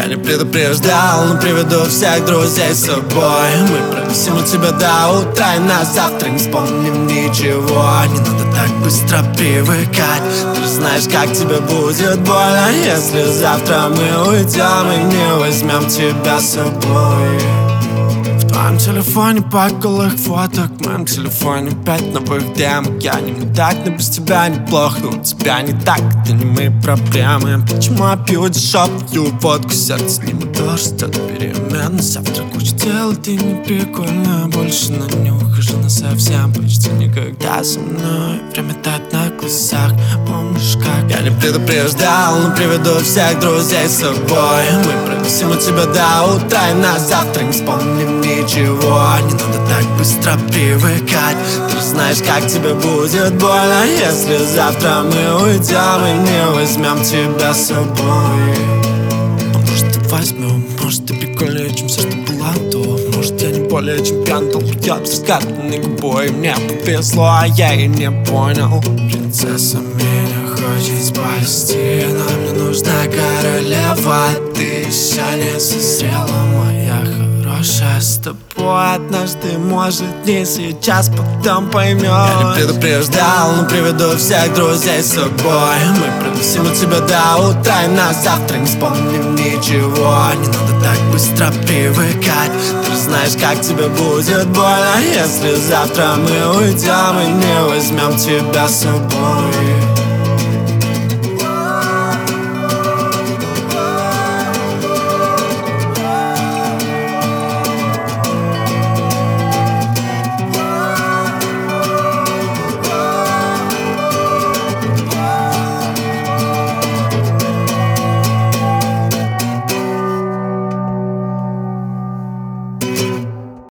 Я не предупреждал, но приведу всех друзей с собой. Мы провисим у тебя до утра, и на завтра не вспомним ничего. Не надо так быстро привыкать, ты же знаешь, как тебе будет больно, если завтра мы уйдем и не возьмем тебя с собой. В твоем телефоне пак голых фоток, в моем телефоне 5 новых демок. Я не мудак, но без тебя неплохо. У тебя не так, это не мои проблемы. Почему я пью дешевую водку, сердце не мотор, ждет перемен. Завтра куча дел, ты не прикольно. Больше на не ухожу насовсем, почти никогда со мной. Время тает на глазах, помнишь как? Я не предупреждал, но приведу всех друзей с собой. Мы провисим у тебя до утра, и на завтра не вспомним ничего. Не надо так быстро привыкать, ты же знаешь, как тебе будет больно, если завтра мы уйдем и не возьмем тебя с собой. А может и возьмем, может ты прикольнее, чем все, что было до. Может я не более чем пьян, толкнет взглядной губой. Мне повезло, а я и не понял. Принцесса меня хочет спасти, но мне нужна королева. Ты еще не созрела, моя хорошая. С тобой однажды, может не сейчас, потом поймешь. Я не предупреждал, но приведу всех друзей с собой. Мы провисим у тебя до утра, и на завтра не вспомним ничего. Не надо так быстро привыкать, ты же знаешь, как тебе будет больно, если завтра мы уйдем и не возьмем тебя с собой.